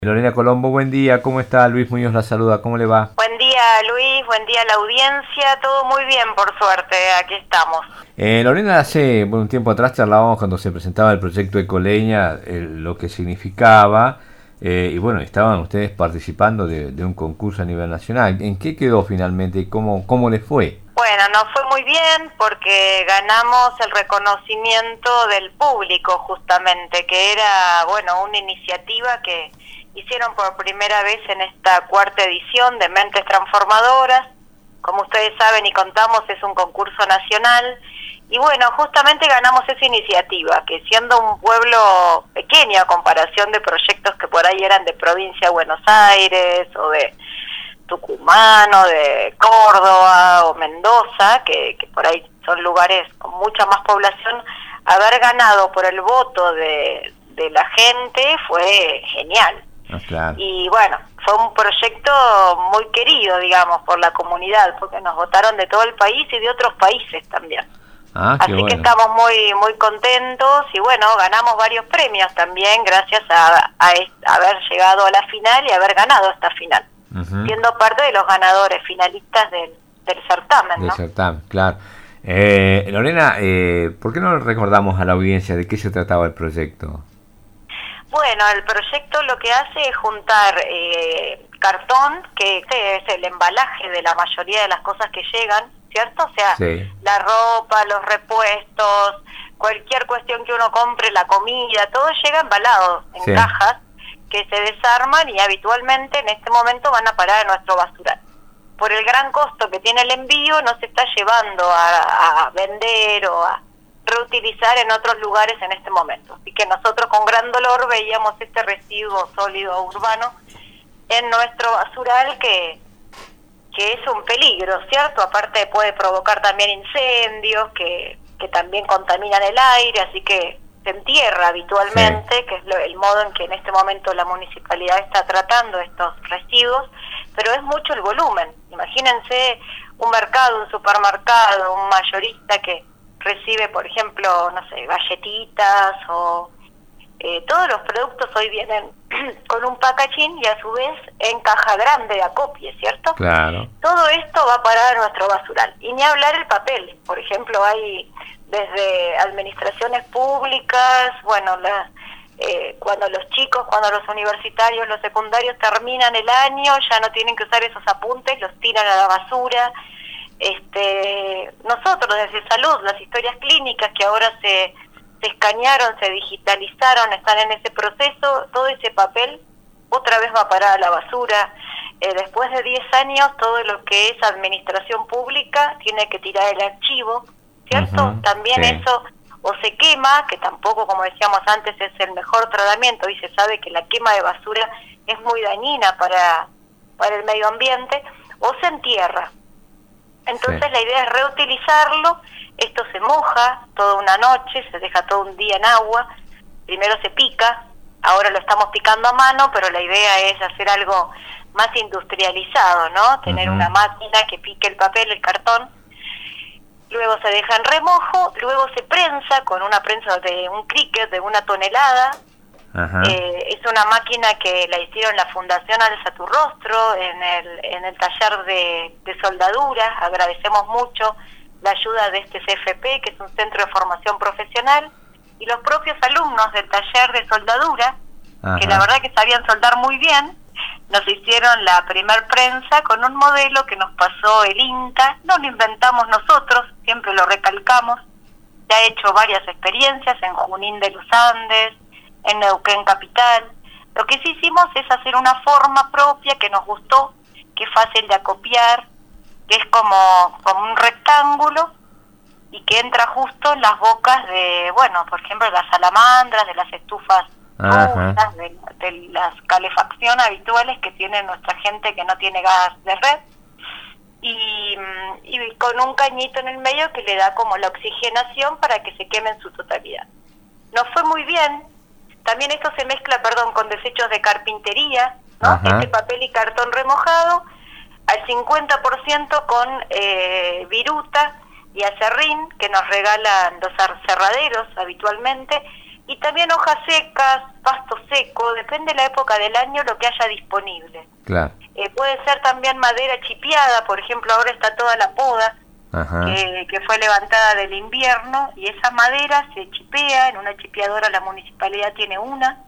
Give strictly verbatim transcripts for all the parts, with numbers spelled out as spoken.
Lorena Colombo, buen día, ¿cómo está? Luis Muñoz la saluda, ¿cómo le va? Buen día, Luis, buen día a la audiencia, todo muy bien, por suerte, aquí estamos. Eh, Lorena, hace bueno, un tiempo atrás charlábamos cuando se presentaba el proyecto Ecoleña, eh, lo que significaba, eh, y bueno, estaban ustedes participando de, de un concurso a nivel nacional. ¿En qué quedó finalmente y cómo, cómo les fue? Bueno, nos fue muy bien porque ganamos el reconocimiento del público justamente, que era, bueno, una iniciativa que hicieron por primera vez en esta cuarta edición de Mentes Transformadoras. Como ustedes saben y contamos, es un concurso nacional. Y bueno, justamente ganamos esa iniciativa, que siendo un pueblo pequeño a comparación de proyectos que por ahí eran de provincia de Buenos Aires o de Tucumán o de Córdoba o Mendoza, que, que por ahí son lugares con mucha más población, haber ganado por el voto de, de la gente fue genial. Ah, claro. Y bueno, fue un proyecto muy querido, digamos, por la comunidad, porque nos votaron de todo el país y de otros países también. Ah, qué Así bueno. que estamos muy muy contentos y bueno, ganamos varios premios también gracias a, a, a haber llegado a la final y haber ganado esta final, uh-huh. siendo parte de los ganadores finalistas del, del certamen, del ¿no? certamen, claro. Eh, Lorena, eh, ¿por qué no recordamos a la audiencia de qué se trataba el proyecto? Bueno, el proyecto lo que hace es juntar eh, cartón, que es el embalaje de la mayoría de las cosas que llegan, ¿cierto? O sea, sí. La ropa, los repuestos, cualquier cuestión que uno compre, la comida, todo llega embalado en sí. cajas que se desarman y habitualmente en este momento van a parar a nuestro basural. Por el gran costo que tiene el envío, no se está llevando a, a vender o a reutilizar en otros lugares en este momento. Así que nosotros con gran dolor veíamos este residuo sólido urbano en nuestro basural que, que es un peligro, ¿cierto? Aparte puede provocar también incendios que, que también contaminan el aire, así que se entierra habitualmente, sí. que es lo, el modo en que en este momento la municipalidad está tratando estos residuos, pero es mucho el volumen. Imagínense un mercado, un supermercado, un mayorista que recibe, por ejemplo, no sé, galletitas o eh, todos los productos hoy vienen con un packaging y a su vez en caja grande de acopie, ¿cierto? Claro. Todo esto va a parar a nuestro basural. Y ni hablar el papel. Por ejemplo, hay desde administraciones públicas, bueno, la, eh, cuando los chicos, cuando los universitarios, los secundarios terminan el año, ya no tienen que usar esos apuntes, los tiran a la basura. Este, nosotros desde salud, las historias clínicas que ahora se, se escanearon, se digitalizaron, están en ese proceso, todo ese papel otra vez va a parar a la basura. Eh, después de diez años, todo lo que es administración pública tiene que tirar el archivo, ¿cierto? Uh-huh, También sí. Eso o se quema, que tampoco, como decíamos antes, es el mejor tratamiento, y se sabe que la quema de basura es muy dañina para, para el medio ambiente, o se entierra. Entonces sí. La idea es reutilizarlo, esto se moja toda una noche, se deja todo un día en agua, primero se pica, ahora lo estamos picando a mano, pero la idea es hacer algo más industrializado, ¿no? Tener uh-huh. una máquina que pique el papel, el cartón, luego se deja en remojo, luego se prensa con una prensa de un cricket de una tonelada. Uh-huh. Eh, es una máquina que la hicieron la Fundación Alza tu Rostro en el, en el taller de, de soldadura. Agradecemos mucho la ayuda de este C F P, que es un centro de formación profesional, y los propios alumnos del taller de soldadura, uh-huh. que la verdad que sabían soldar muy bien, nos hicieron la primer prensa con un modelo que nos pasó el INTA. No lo inventamos nosotros, siempre lo recalcamos. Ya he hecho varias experiencias en Junín de los Andes, en Neuquén Capital. Lo que sí hicimos es hacer una forma propia que nos gustó, que es fácil de acopiar, que es como, como un rectángulo y que entra justo en las bocas de, bueno, por ejemplo, de las salamandras, de las estufas rudas, de, de las calefacción habituales que tiene nuestra gente que no tiene gas de red, y, y con un cañito en el medio que le da como la oxigenación para que se queme en su totalidad. Nos fue muy bien. También esto se mezcla, perdón, con desechos de carpintería, ¿no? Este papel y cartón remojado, al cincuenta por ciento con eh, viruta y acerrín que nos regalan los cerraderos habitualmente, y también hojas secas, pasto seco, depende de la época del año lo que haya disponible. Claro. Eh, puede ser también madera chipiada, por ejemplo, ahora está toda la poda que, que fue levantada del invierno, y esa madera se chipea, en una chipeadora la municipalidad tiene una,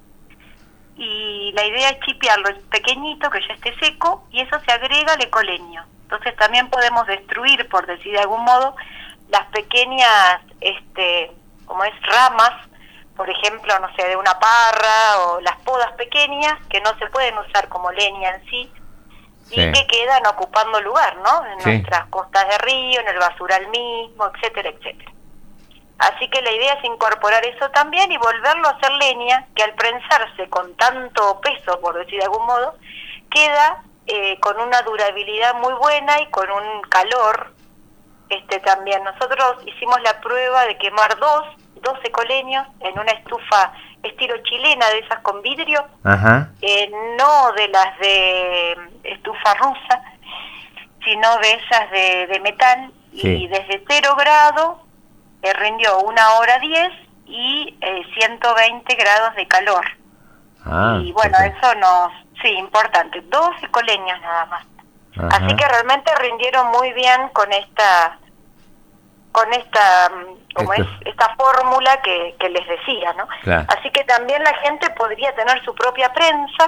y la idea es chipearlo pequeñito, que ya esté seco, y eso se agrega al ecoleño. Entonces también podemos destruir, por decir de algún modo, las pequeñas, este, como es, ramas, por ejemplo, no sé, de una parra, o las podas pequeñas que no se pueden usar como leña en sí, sí. y que quedan ocupando lugar, ¿no? En sí. nuestras costas de río, en el basural mismo, etcétera, etcétera. Así que la idea es incorporar eso también y volverlo a hacer leña, que al prensarse con tanto peso, por decir de algún modo, queda eh, con una durabilidad muy buena y con un calor este también. Nosotros hicimos la prueba de quemar dos, dos ecoleños en una estufa estilo chilena, de esas con vidrio, Ajá. Eh, no de las de estufa rusa, sino de esas de, de metal, sí. y desde cero grado eh, rindió una hora diez y eh, ciento veinte grados de calor. Ah, y bueno, okay. eso nos, sí, importante, dos ecoleños nada más. Ajá. Así que realmente rindieron muy bien con esta con esta como Esto. es esta fórmula que, que les decía, ¿no? Claro. Así que también la gente podría tener su propia prensa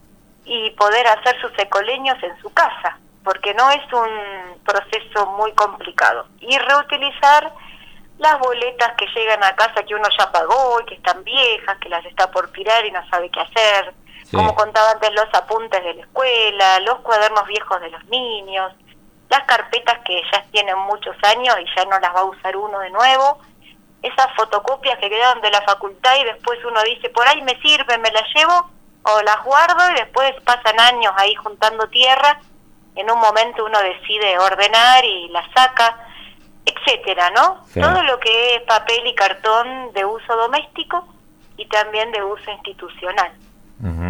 y poder hacer sus ecoleños en su casa, porque no es un proceso muy complicado. Y reutilizar las boletas que llegan a casa que uno ya pagó y que están viejas, que las está por tirar y no sabe qué hacer. Sí. Como contaba antes, los apuntes de la escuela, los cuadernos viejos de los niños, las carpetas que ya tienen muchos años y ya no las va a usar uno de nuevo, esas fotocopias que quedaron de la facultad y después uno dice, por ahí me sirve, me las llevo, o las guardo, y después pasan años ahí juntando tierra, en un momento uno decide ordenar y las saca, etcétera, ¿no? Sí. Todo lo que es papel y cartón de uso doméstico y también de uso institucional. Uh-huh.